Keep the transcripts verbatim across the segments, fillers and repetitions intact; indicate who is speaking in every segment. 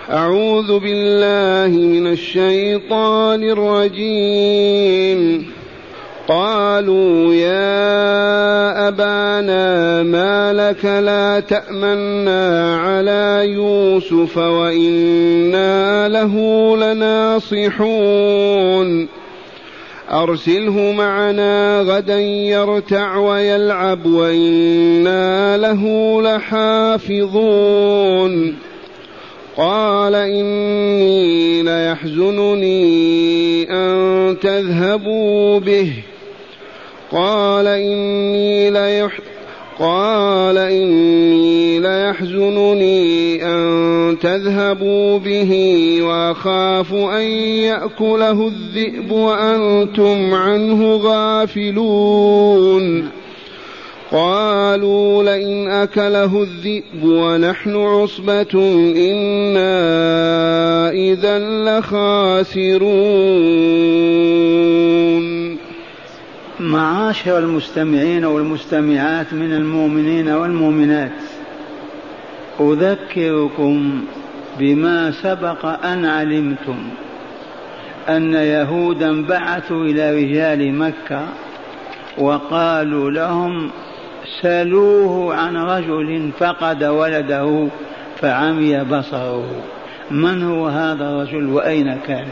Speaker 1: أعوذ بالله من الشيطان الرجيم. قالوا يا أبانا ما لك لا تأمنا على يوسف وإنا له لناصحون أرسله معنا غدا يرتع ويلعب وإنا له لحافظون. قال إني ليحزنني أن تذهبوا به قال إني, ليح... قال إني ليحزنني أن تذهبوا به وأخاف أن يأكله الذئب وأنتم عنه غافلون. قالوا لئن أكله الذئب ونحن عصبة إنا إذا لخاسرون.
Speaker 2: معاشر المستمعين والمستمعات من المؤمنين والمؤمنات، أذكركم بما سبق أن علمتم أن يهودا بعثوا إلى رجال مكة وقالوا لهم سألوه عن رجل فقد ولده فعمي بصره، من هو هذا الرجل وأين كان؟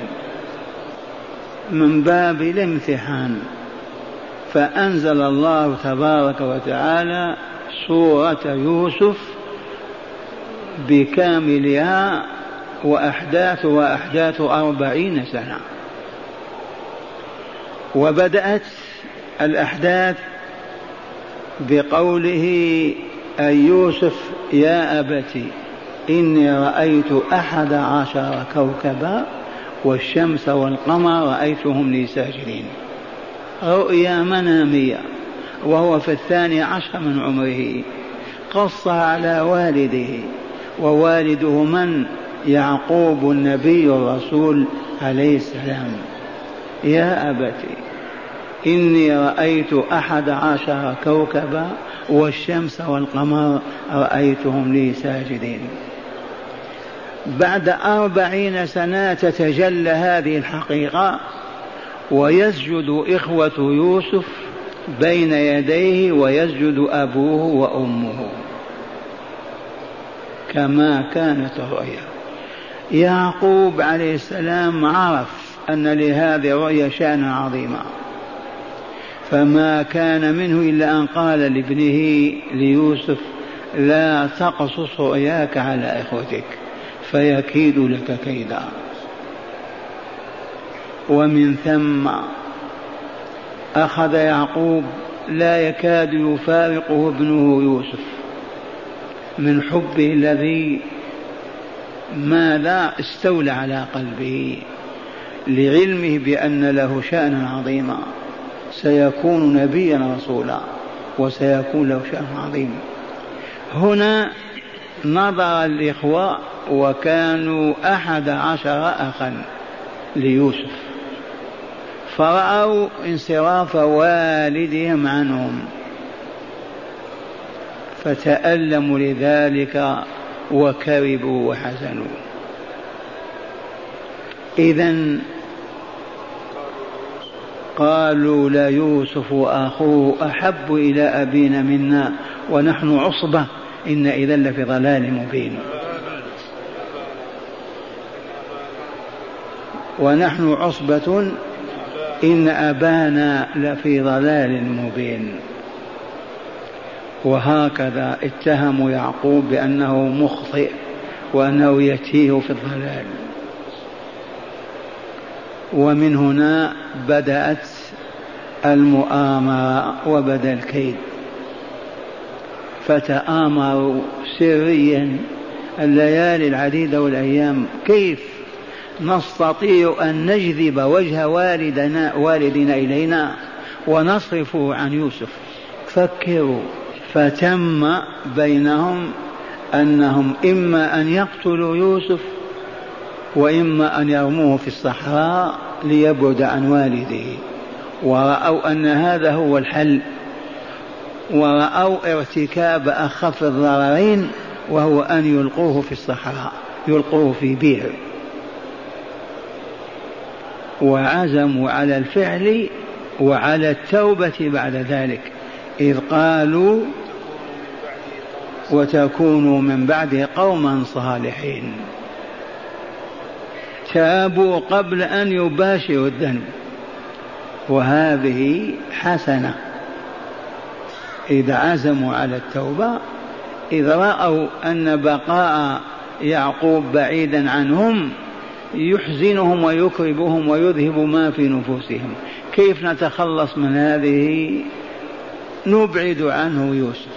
Speaker 2: من باب الامتحان فأنزل الله تبارك وتعالى سورة يوسف بكاملها وأحداث وأحداث أربعين سنة. وبدأت الأحداث بقوله أي يوسف يا أبت إني رأيت أحد عشر كوكبا والشمس والقمر رأيتهم لي ساجدين، رؤيا منامية، وهو في الثاني عشر من عمره. قص على والده، ووالده من؟ يعقوب النبي الرسول عليه السلام. يا أبت إني رأيت أحد عشر كوكبا والشمس والقمر رأيتهم لي ساجدين. بعد أربعين سنة تتجلى هذه الحقيقة ويسجد إخوة يوسف بين يديه ويسجد أبوه وأمه كما كانت الرؤيا. يعقوب عليه السلام عرف أن لهذه الرؤيا شأنا عظيما، فما كان منه إلا أن قال لابنه ليوسف لا تقصص رؤياك على إخوتك فيكيد لك كيدا. ومن ثم أخذ يعقوب لا يكاد يفارقه ابنه يوسف من حبه الذي ماذا استولى على قلبه، لعلمه بأن له شأنا عظيما، سيكون نبيا رسولا وسيكون له شأن عظيم. هنا نظر الإخوة وكانوا أحد عشر أخا ليوسف، فرأوا انصراف والدهم عنهم فتألموا لذلك وكربوا وحزنوا. إذن قالوا ليوسف أخوه أحب إلى أبينا منا ونحن عصبة إن إذا لفي ضلال مبين. ونحن عصبة إن أبانا لفي ضلال مبين. وهكذا اتهموا يعقوب بأنه مخطئ وأنه يتيه في الضلال. ومن هنا بدأت المؤامرة وبدأ الكيد، فتآمروا سريا الليالي العديدة والأيام كيف نستطيع أن نجذب وجه والدنا, والدنا إلينا ونصرفه عن يوسف. فكروا، فتم بينهم أنهم إما أن يقتلوا يوسف وإما أن يرموه في الصحراء ليبعد عن والده، ورأوا أن هذا هو الحل، ورأوا ارتكاب أخف الضررين وهو أن يلقوه في الصحراء يلقوه في بئر، وعزموا على الفعل وعلى التوبة بعد ذلك، إذ قالوا وتكونوا من بعده قوما صالحين. تابوا قبل أن يباشروا الذنب، وهذه حسنة. إذا عزموا على التوبة، إذا رأوا أن بقاء يعقوب بعيدا عنهم يحزنهم ويكربهم ويذهب ما في نفوسهم، كيف نتخلص من هذه؟ نبعد عنه يوسف.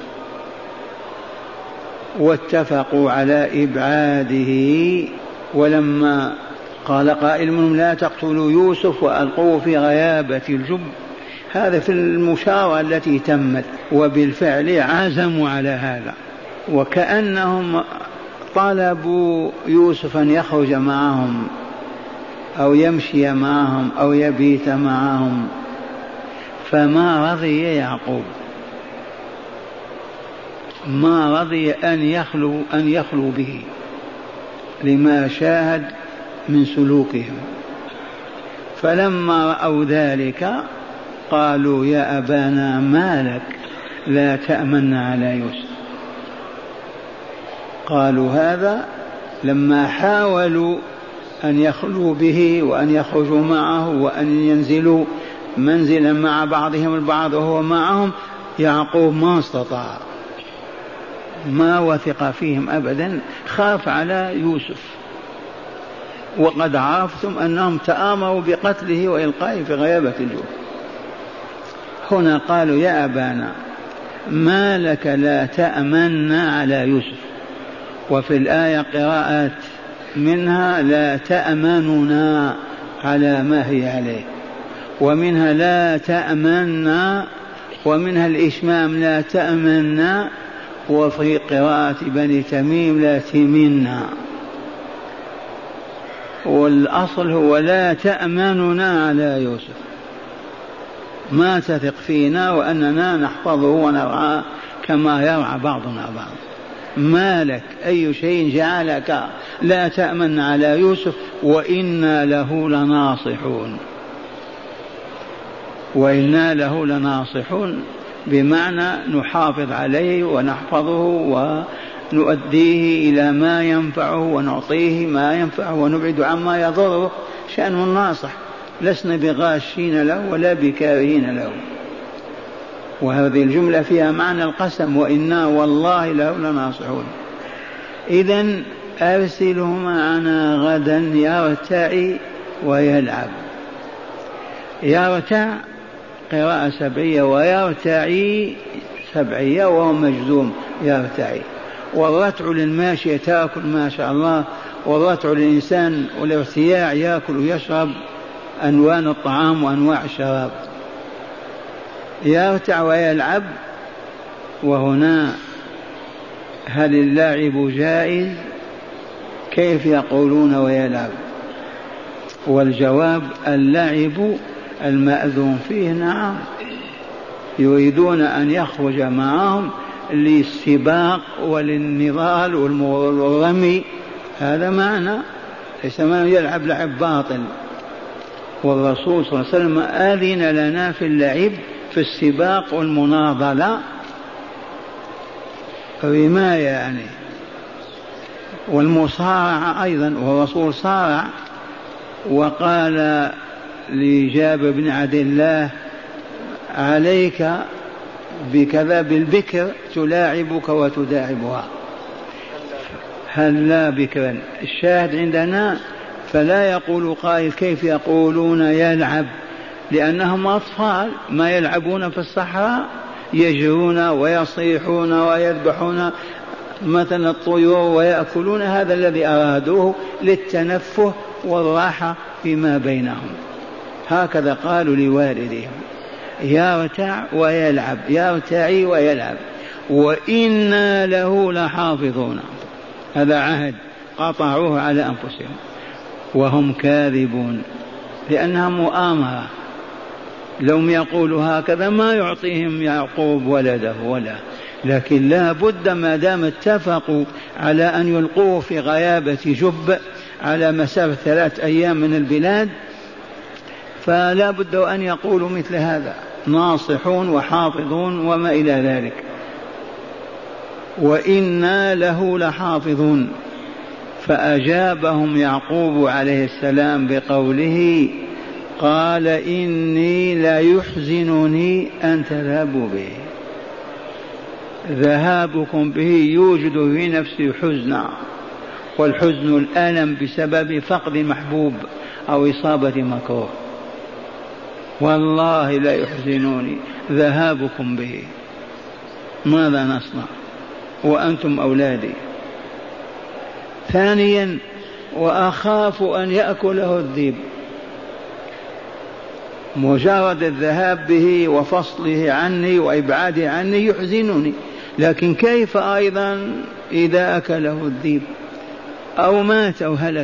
Speaker 2: واتفقوا على إبعاده. ولما قال قائل منهم لا تقتلوا يوسف وألقوه في غيابة الجب، هذا في المشاورة التي تمت، وبالفعل عزموا على هذا. وكأنهم طلبوا يوسف أن يخرج معهم أو يمشي معهم أو يبيت معهم، فما رضي يعقوب، ما رضي أن يخلو أن يخلو به لما شاهد من سلوكهم. فلما رأوا ذلك قالوا يا أبانا ما لك لا تأمن على يوسف. قالوا هذا لما حاولوا أن يخلوا به وأن يخرجوا معه وأن ينزلوا منزلا مع بعضهم البعض وهو معهم، يعقوب ما استطاع، ما وثق فيهم أبدا، خاف على يوسف. وقد عرفتم أنهم تآمروا بقتله وإلقائه في غيابة الجب. هنا قالوا يا أبانا ما لك لا تأمن على يوسف. وفي الآية قراءات منها لا تأمننا على ما هي عليه، ومنها لا تأمننا، ومنها الإشمام لا تأمننا، وفي قراءة بني تميم لا تمنا. والأصل هو لا تأمننا على يوسف، ما تثق فينا وأننا نحفظه ونرعاه كما يرعى بعضنا بعض. ما لك أي شيء جعلك لا تأمن على يوسف وإنا له لناصحون. وإنا له لناصحون بمعنى نحافظ عليه ونحفظه ونؤديه إلى ما ينفعه ونعطيه ما ينفعه ونبعد عما يضره. شأن الناصح، لسنا بغاشين له ولا بكارهين له. وهذه الجملة فيها معنى القسم، وإنا والله له لناصحون. إذن أرسله معنا غدا يرتع ويلعب. يرتع قراءة سبعية ويرتعي سبعية وهو مجزوم يرتعي. والرتع للماشية تأكل ما شاء الله، والرتع للإنسان والارتياع يأكل ويشرب أنواع الطعام وأنواع الشراب. يرتع ويلعب. وهنا هل اللعب جائز؟ كيف يقولون ويلعب؟ والجواب اللعب المأذون فيه نعم، يريدون أن يخرج معهم للسباق وللنضال والرمي، هذا معنى، ليس معنى يلعب لعب باطل. والرسول صلى الله عليه وسلم آذن لنا في اللعب في السباق والمناضلة، رماية يعني، والمصارعة أيضا. والرسول صارع وقال لجابر بن عبد الله عليك بكذا بالبكر تلاعبك وتداعبها، هل لا بكرا. الشاهد عندنا فلا يقول قائل كيف يقولون يلعب، لأنهم أطفال ما يلعبون في الصحراء، يجرون ويصيحون ويذبحون مثلا الطيور ويأكلون. هذا الذي أرادوه للتنفه والراحة فيما بينهم. هكذا قالوا لوالدهم يرتع ويلعب، يرتعي ويلعب، وإنا له لحافظون. هذا عهد قطعوه على أنفسهم وهم كاذبون، لأنها مؤامرة. لو يقولوا هكذا ما يعطيهم يعقوب ولده ولا لكن لا بد ما دام اتفقوا على أن يلقوه في غيابة جب على مسافة ثلاث أيام من البلاد، فلا بد أن يقولوا مثل هذا، ناصحون وحافظون وما إلى ذلك. وإنا له لحافظون. فأجابهم يعقوب عليه السلام بقوله قال إني لا يحزنني أن تذهبوا به. ذهابكم به يوجد في نفسي حزنا، والحزن الألم بسبب فقد محبوب أو إصابة مكروه. والله لا يحزنني ذهابكم به، ماذا نصنع وأنتم أولادي. ثانيا وأخاف أن يأكله الذئب. مجرد الذهاب به وفصله عني وإبعاده عني يحزنني، لكن كيف أيضا إذا أكله الذئب أو مات أو هلك.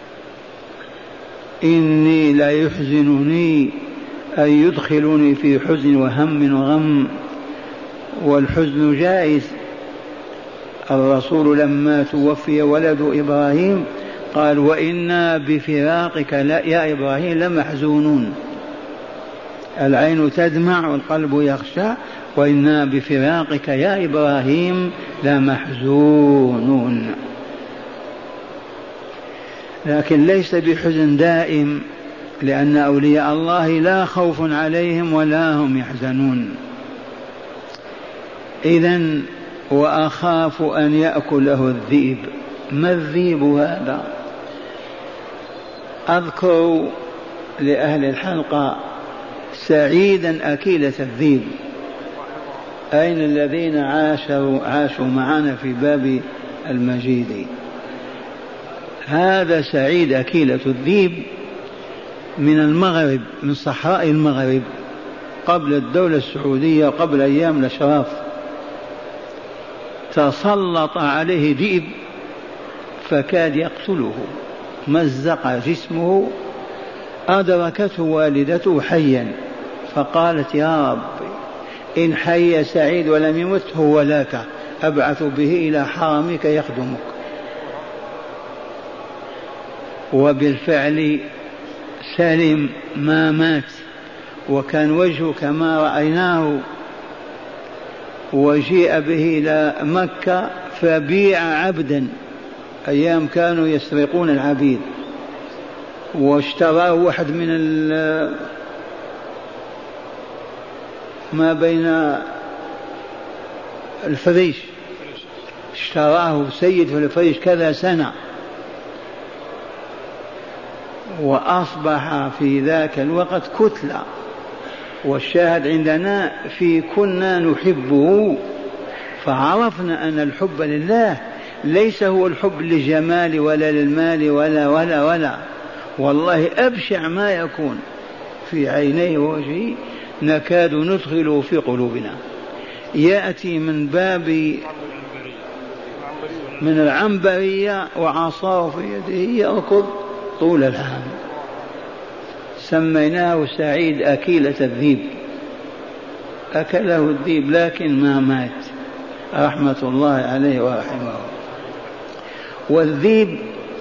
Speaker 2: إني لا يحزنني أن يدخلني في حزن وهم وغم، والحزن جائز. الرسول لما توفي ولد إبراهيم قال وإنا بفراقك لا يا إبراهيم لمحزونون. العين تدمع والقلب يخشى، وإنا بفراقك يا إبراهيم لمحزونون. لكن ليس بحزن دائم، لأن أولياء الله لا خوف عليهم ولا هم يحزنون. إذن وأخاف أن يأكله الذئب. ما الذئب هذا؟ أذكر لأهل الحلقة سعيدا أكيلة الذئب. أين الذين عاشوا, عاشوا معنا في باب المجيد؟ هذا سعيد أكيلة الذئب من المغرب، من صحراء المغرب، قبل الدولة السعودية وقبل أيام الأشراف. تسلط عليه ذئب فكاد يقتله، مزق جسمه. أدركته والدته حيا فقالت يا رب إن حي سعيد ولم يمت هو لك، أبعث به إلى حرمك يخدمك. وبالفعل سلم ما مات، وكان وجهه كما رأيناه. وجيء به إلى مكة فبيع عبدا، أيام كانوا يسرقون العبيد، واشتراه واحد من ما بين الفريش، اشتراه سيد في الفريش كذا سنة، وأصبح في ذاك الوقت كتلة. والشاهد عندنا في كنا نحبه، فعرفنا أن الحب لله ليس هو الحب للجمال ولا للمال ولا ولا ولا والله أبشع ما يكون في عينيه ووجهه نكاد ندخله في قلوبنا. يأتي من باب من العنبرية وعصاه في يده يركض طول العام. سميناه سعيد أكيلة الذئب. أكله الذئب لكن ما مات، رحمة الله عليه ورحمه. والذئب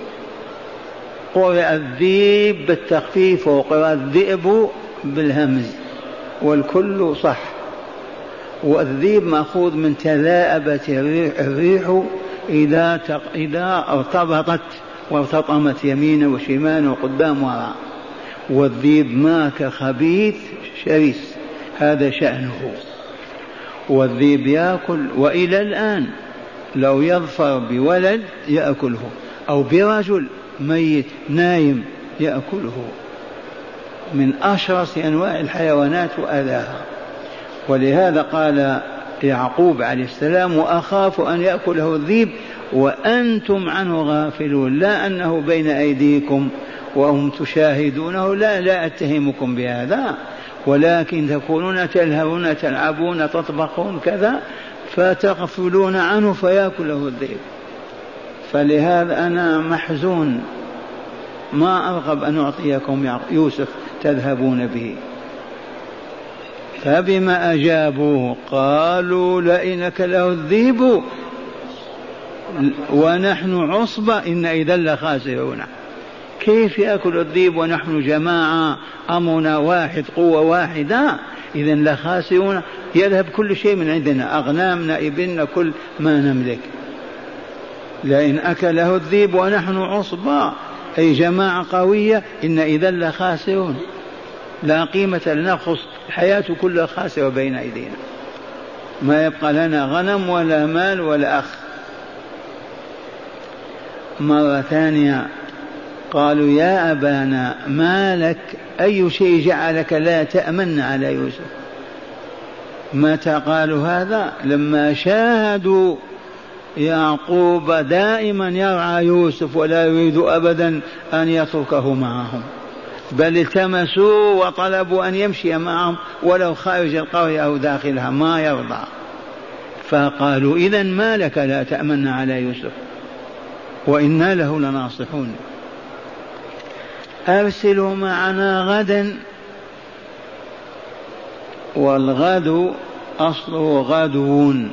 Speaker 2: قرأ الذئب بالتخفيف وقرأ الذئب بالهمز، والكل صح. والذئب مأخوذ من تذاءبت الريح إذا إذا ارتبطت وارتطمت يمين وشمال وقدام وراء. والذئب ماك خبيث شرس، هذا شأنه. والذئب يأكل، وإلى الآن لو يظفر بولد يأكله، أو برجل ميت نايم يأكله، من أشرس أنواع الحيوانات وأذاها. ولهذا قال يعقوب عليه السلام وأخاف أن يأكله الذئب وأنتم عنه غافلون، لا أنه بين أيديكم وهم تشاهدونه، لا لا أتهمكم بهذا، ولكن تكونون تلهون تلعبون تطبخون كذا فتغفلون عنه فيأكله الذئب. فلهذا أنا محزون، ما أرغب أن أعطيكم يوسف تذهبون به. فبما أجابوه قالوا لئن أكله الذئب ونحن عصبة إن إذا لخاسرون. كيف يأكل الذئب ونحن جماعة أمرنا واحد قوة واحدة؟ إذا لخاسرون، يذهب كل شيء من عندنا، أغنامنا إبلنا كل ما نملك. لئن أكله الذئب ونحن عصبة أي جماعة قوية إن إذا لخاسرون، لا قيمة لنا، خص الحياة كلها خاسرة بين أيدينا، ما يبقى لنا غنم ولا مال ولا أخ. مرة ثانية قالوا يا أبانا ما لك، أي شيء جعلك لا تأمن على يوسف؟ متى قالوا هذا؟ لما شاهدوا يعقوب دائما يرعى يوسف ولا يريد أبدا أن يتركه معهم، بل التمسوا وطلبوا أن يمشي معهم ولو خارج القرية أو داخلها، ما يرضى. فقالوا إذن ما لك لا تأمن على يوسف وإنا له لناصحون، أرسله معنا غدا. والغد أصله غدون،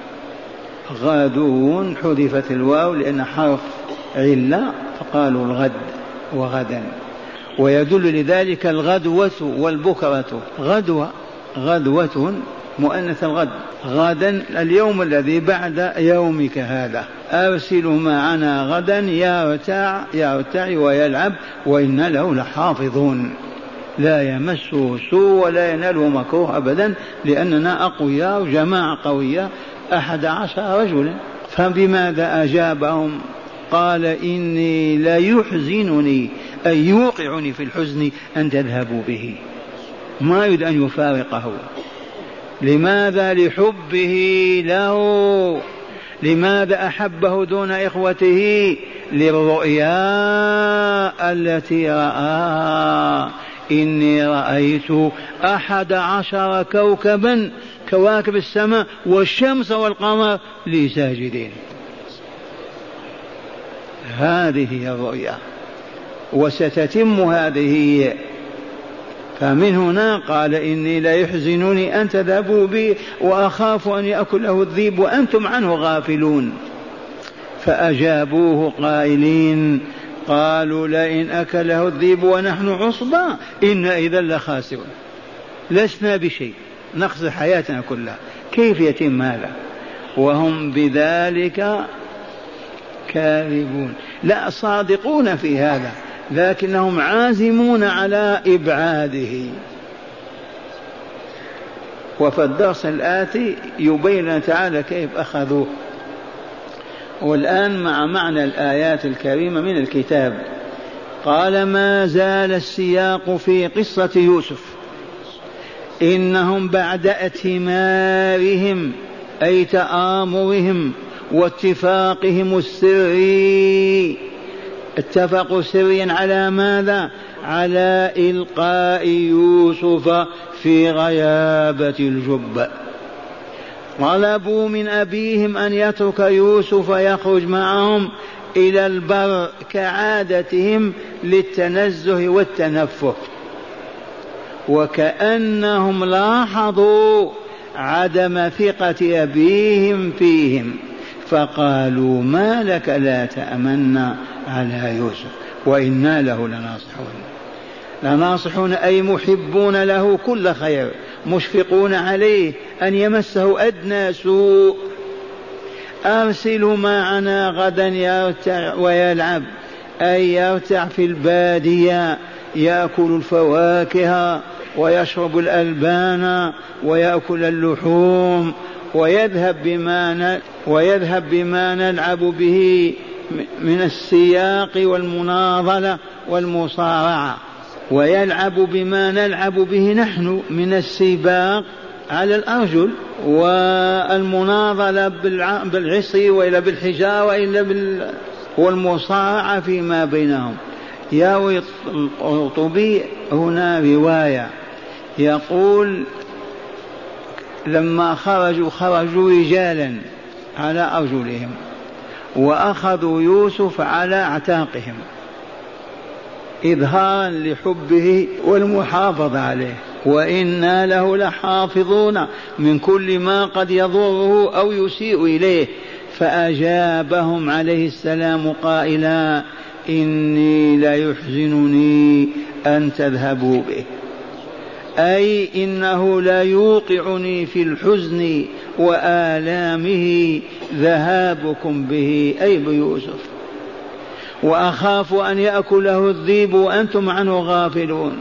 Speaker 2: غدون حذفت الواو لأن حرف علة فقالوا الغد وغدا، ويدل لذلك الغدوة والبكرة، غدوة غدوة مؤنث الغد، غدا اليوم الذي بعد يومك هذا. أرسل معنا غدا يرتع يرتع ويلعب وإنا له لحافظون، لا يمسه سوء ولا يناله مكروه أبدا، لأننا أقوياء وجماعة قوية أحد عشر رجلا. فبماذا أجابهم؟ قال إني لا يحزنني أي يوقعني في الحزن أن تذهبوا به، ما يريد أن يفارقه. لماذا؟ لحبه له. لماذا أحبه دون إخوته؟ للرؤيا التي رآها، إني رأيت أحد عشر كوكبا كواكب السماء والشمس والقمر لي ساجدين. هذه هي الرؤيا وستتم هذه. فمن هنا قال إني لا يحزنني أن تذهبوا بي وأخاف أن يأكله الذئب وأنتم عنه غافلون. فأجابوه قائلين قالوا لئن أكله الذئب ونحن عصبة إن إذا لخاسرون، لسنا بشيء، نخسر حياتنا كلها، كيف يتم هذا؟ وهم بذلك كاذبون، لا صادقون في هذا لكنهم عازمون على إبعاده. وفي الدرس الآتي يبين تعالى كيف أخذوه. والآن مع معنى الآيات الكريمة من الكتاب. قال ما زال السياق في قصة يوسف، إنهم بعد اتمارهم أي تآمرهم واتفاقهم السري، اتفقوا سريا على ماذا؟ على إلقاء يوسف في غيابة الجب. طلبوا من أبيهم أن يترك يوسف يخرج معهم إلى البر كعادتهم للتنزه والتنفه، وكأنهم لاحظوا عدم ثقة أبيهم فيهم فقالوا ما لك لا تأمنا على يوسف وإنا له لناصحون. لناصحون أي محبون له كل خير، مشفقون عليه أن يمسه أدنى سوء. أرسله معنا غدا يرتع ويلعب، أي يرتع في البادية يأكل الفواكه ويشرب الألبان ويأكل اللحوم، ويذهب بما ويذهب بما نلعب به من السياق والمناضلة والمصارعة، ويلعب بما نلعب به نحن من السباق على الأرجل والمناضلة بالعصي وإلا بالحجارة وإلا بال... والمصارعة فيما بينهم. يروي القرطبي هنا رواية يقول لما خرجوا خرجوا رجالا على أرجلهم وأخذوا يوسف على أعتاقهم إظهارا لحبه والمحافظة عليه، وإنا له لحافظون من كل ما قد يضره أو يسيء إليه. فأجابهم عليه السلام قائلا إني ليحزنني أن تذهبوا به، أي إنه لا يوقعني في الحزن وآلامه ذهابكم به، أي بيوسف، وأخاف أن يأكله الذئب وأنتم عنه غافلون،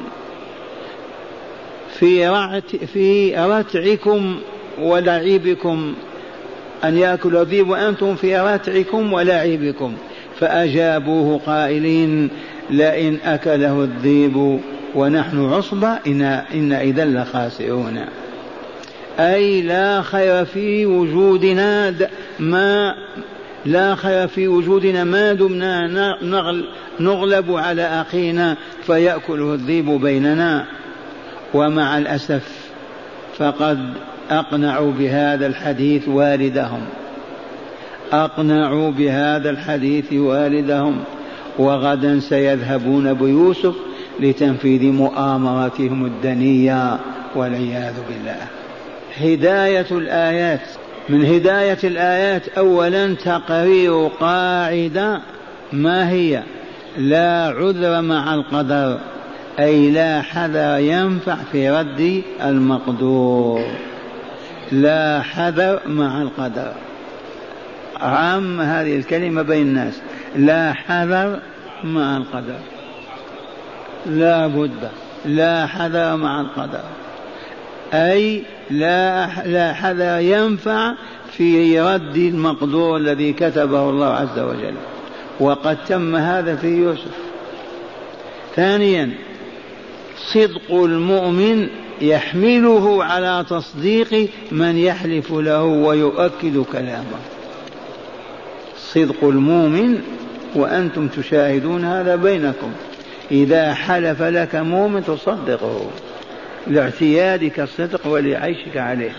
Speaker 2: في رعت في رتعكم ولعبكم، أن يأكل الذئب وأنتم في رتعكم ولعبكم. فأجابوه قائلين لئن أكله الذئب ونحن عصبة إن, إن إذا لخاسرون، أي لا خير في وجودنا ما لا خير في وجودنا ما دمنا نغلب على أخينا فيأكله الذئب بيننا. ومع الأسف فقد أقنعوا بهذا الحديث والدهم أقنعوا بهذا الحديث والدهم وغدا سيذهبون بيوسف لتنفيذ مؤامراتهم الدنية والعياذ بالله. هداية الآيات، من هداية الآيات أولا تقرير قاعدة، ما هي؟ لا عذر مع القدر، أي لا حذر ينفع في رد المقدور، لا حذر مع القدر. عام هذه الكلمة بين الناس، لا حذر مع القدر، لا بد، لا حذر مع القدر، أي لا لا حذر ينفع في رد المقدور الذي كتبه الله عز وجل، وقد تم هذا في يوسف. ثانيا صدق المؤمن يحمله على تصديق من يحلف له ويؤكد كلامه. صدق المؤمن وأنتم تشاهدون هذا بينكم، إذا حلف لك مؤمن تصدقه لاعتيادك الصدق ولعيشك عليه.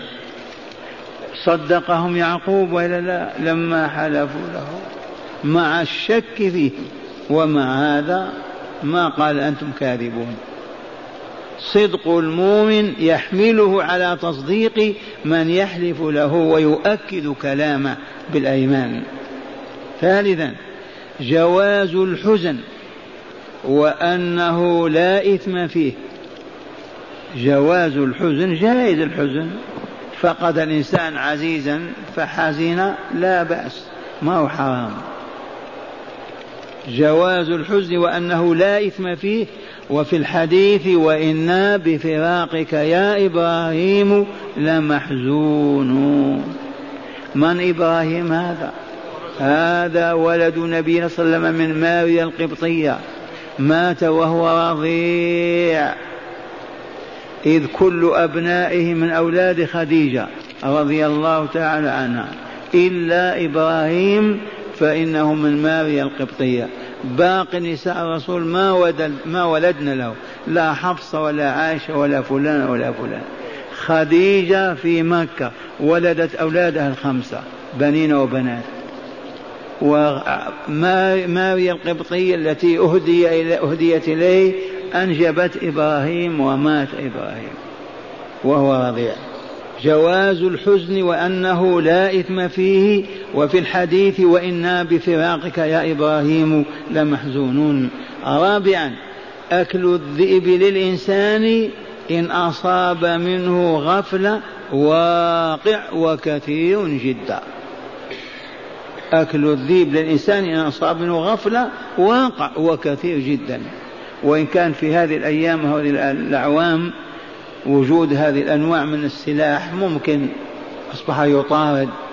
Speaker 2: صدقهم يعقوب وإلا لا لما حلفوا له مع الشك فيه، ومع هذا ما قال أنتم كاذبون. صدق المؤمن يحمله على تصديق من يحلف له ويؤكد كلامه بالأيمان. ثالثا جواز الحزن وأنه لا إثم فيه. جواز الحزن، جائز الحزن، فقد الإنسان عزيزا فحزن لا بأس، ما هو حرام. جواز الحزن وأنه لا إثم فيه. وفي الحديث وإنا بفراقك يا إبراهيم لمحزونون. من إبراهيم هذا؟ هذا ولد نبينا صلى الله عليه وسلم من ماريا القبطية، مات وهو رضيع، إذ كل أبنائه من أولاد خديجة رضي الله تعالى عنها إلا إبراهيم فإنه من ماريا القبطية. باقي نساء الرسول ما, ولد ما ولدنا له، لا حفصة ولا عائشة ولا فلان ولا فلان. خديجة في مكة ولدت أولادها الخمسة بنين وبنات. وماريا القبطية التي أهدي أهديت إليه أنجبت إبراهيم ومات إبراهيم وهو رضيع. جواز الحزن وأنه لا إثم فيه. وفي الحديث وإنا بفراقك يا إبراهيم لمحزونون. رابعا أكل الذئب للإنسان إن أصاب منه غفلة واقع وكثير جدا. أكل الذئب للإنسان إن أصاب منه غفلة واقع وكثير جدا. وإن كان في هذه الأيام وهذه الأعوام وجود هذه الأنواع من السلاح ممكن أصبح يطارد